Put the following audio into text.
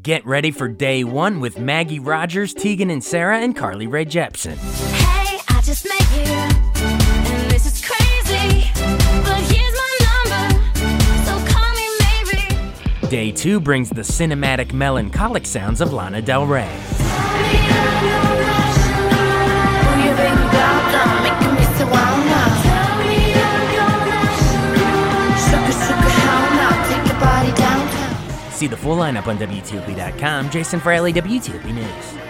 Get ready for day one with Maggie Rogers, Tegan and Sarah, and Carly Rae Jepsen. Hey, I just met you, and this is crazy, but here's my number, so call me maybe. Day two brings the cinematic, melancholic sounds of Lana Del Rey. See the full lineup on WTOP.com. Jason Fraley, WTOP News.